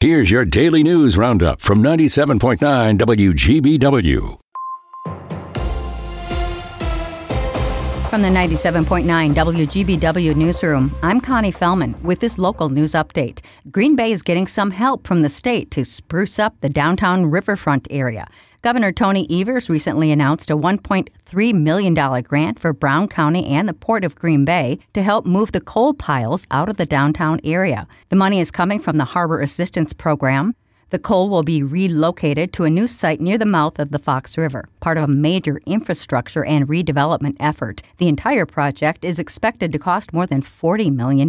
Here's your daily news roundup from 97.9 WGBW. From the 97.9 WGBW newsroom, I'm Connie Fellman with this local news update. Green Bay is getting some help from the state to spruce up the downtown riverfront area. Governor Tony Evers recently announced a $1.3 million grant for Brown County and the Port of Green Bay to help move the coal piles out of the downtown area. The money is coming from the Harbor Assistance Program. The coal will be relocated to a new site near the mouth of the Fox River, part of a major infrastructure and redevelopment effort. The entire project is expected to cost more than $40 million.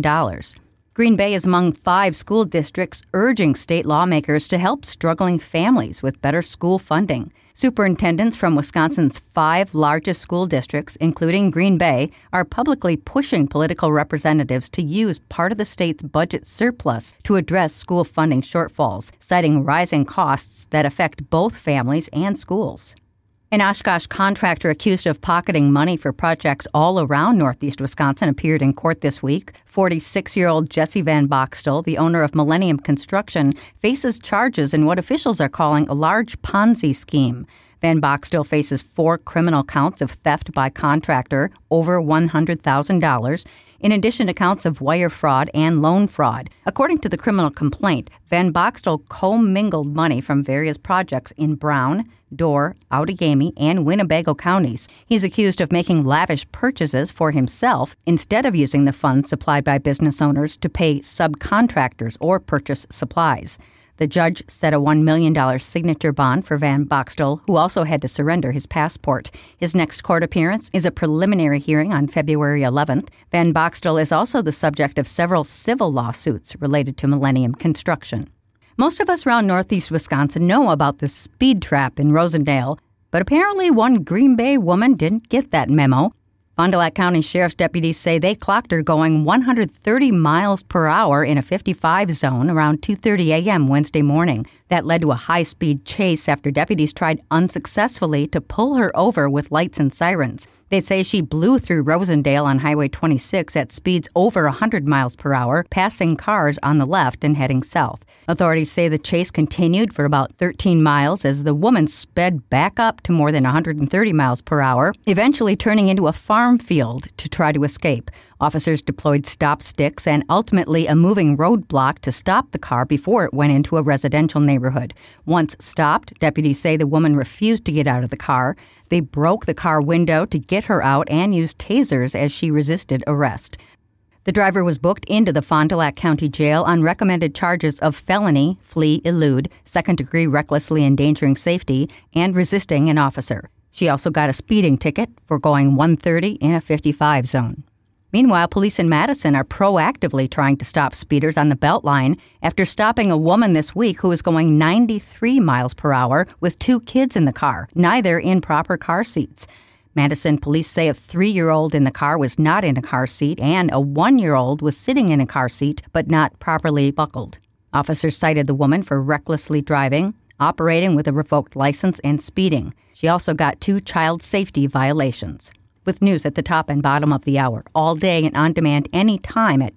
Green Bay is among 5 school districts urging state lawmakers to help struggling families with better school funding. Superintendents from Wisconsin's 5 largest school districts, including Green Bay, are publicly pushing political representatives to use part of the state's budget surplus to address school funding shortfalls, citing rising costs that affect both families and schools. An Oshkosh contractor accused of pocketing money for projects all around northeast Wisconsin appeared in court this week. 46-year-old Jesse Van Boxtel, the owner of Millennium Construction, faces charges in what officials are calling a large Ponzi scheme. Van Boxtel faces 4 criminal counts of theft by contractor over $100,000, in addition to counts of wire fraud and loan fraud. According to the criminal complaint, Van Boxtel commingled money from various projects in Brown, Dorr, Outagamie, and Winnebago counties. He's accused of making lavish purchases for himself instead of using the funds supplied by business owners to pay subcontractors or purchase supplies. The judge set a $1 million signature bond for Van Boxtel, who also had to surrender his passport. His next court appearance is a preliminary hearing on February 11th. Van Boxtel is also the subject of several civil lawsuits related to Millennium Construction. Most of us around northeast Wisconsin know about the speed trap in Rosendale, but apparently one Green Bay woman didn't get that memo. Fond du Lac County Sheriff's deputies say they clocked her going 130 miles per hour in a 55 zone around 2:30 a.m. Wednesday morning. That led to a high-speed chase after deputies tried unsuccessfully to pull her over with lights and sirens. They say she blew through Rosendale on Highway 26 at speeds over 100 miles per hour, passing cars on the left and heading south. Authorities say the chase continued for about 13 miles as the woman sped back up to more than 130 miles per hour, eventually turning into a farm field to try to escape. Officers deployed stop sticks and ultimately a moving roadblock to stop the car before it went into a residential neighborhood. Once stopped, deputies say the woman refused to get out of the car. They broke the car window to get her out and used tasers as she resisted arrest. The driver was booked into the Fond du Lac County Jail on recommended charges of felony, flee, elude, second-degree recklessly endangering safety, and resisting an officer. She also got a speeding ticket for going 130 in a 55 zone. Meanwhile, police in Madison are proactively trying to stop speeders on the Beltline after stopping a woman this week who was going 93 miles per hour with 2 kids in the car, neither in proper car seats. Madison police say a 3-year-old in the car was not in a car seat and a 1-year-old was sitting in a car seat but not properly buckled. Officers cited the woman for recklessly driving, operating with a revoked license, and speeding. She also got 2 child safety violations. With news at the top and bottom of the hour, all day and on demand anytime at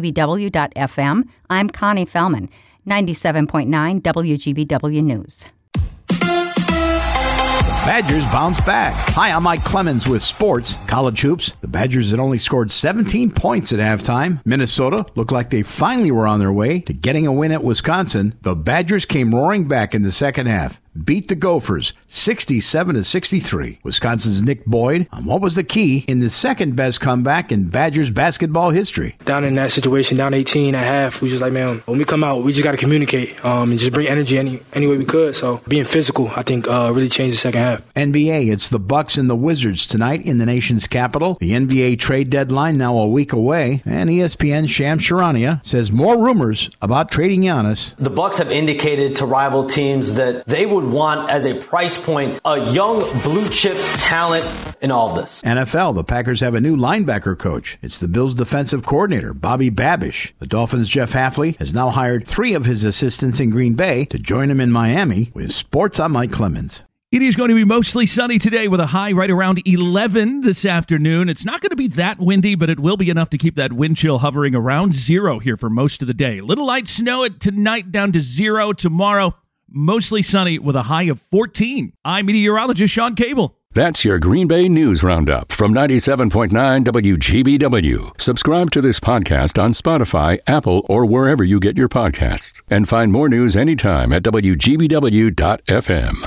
WGBW.FM, I'm Connie Fellman, 97.9 WGBW News. Badgers bounce back. Hi, I'm Mike Clemens with sports. College hoops. The Badgers had only scored 17 points at halftime. Minnesota looked like they finally were on their way to getting a win at Wisconsin. The Badgers came roaring back in the second half. Beat the Gophers 67-63. Wisconsin's Nick Boyd on what was the key in the second best comeback in Badgers basketball history. Down in that situation, down 18 at half, we just like, man, when we come out, we just got to communicate and just bring energy any way we could. So being physical, I think, really changed the second half. NBA, it's the Bucks and the Wizards tonight in the nation's capital. The NBA trade deadline now a week away, and ESPN's Shams Charania says more rumors about trading Giannis. The Bucks have indicated to rival teams that they would want as a price point a young blue chip talent in all of this. NFL, the Packers have a new linebacker coach. It's the Bills' defensive coordinator, Bobby Babish. The Dolphins' Jeff Hafley has now hired 3 of his assistants in Green Bay to join him in Miami. With sports, I'm Mike Clemens. It is going to be mostly sunny today with a high right around 11 this afternoon. It's not going to be that windy, but it will be enough to keep that wind chill hovering around 0 here for most of the day. Little light snow tonight, down to 0 tomorrow. Mostly sunny with a high of 14. I'm meteorologist Sean Cable. That's your Green Bay News Roundup from 97.9 WGBW. Subscribe to this podcast on Spotify, Apple, or wherever you get your podcasts. And find more news anytime at WGBW.FM.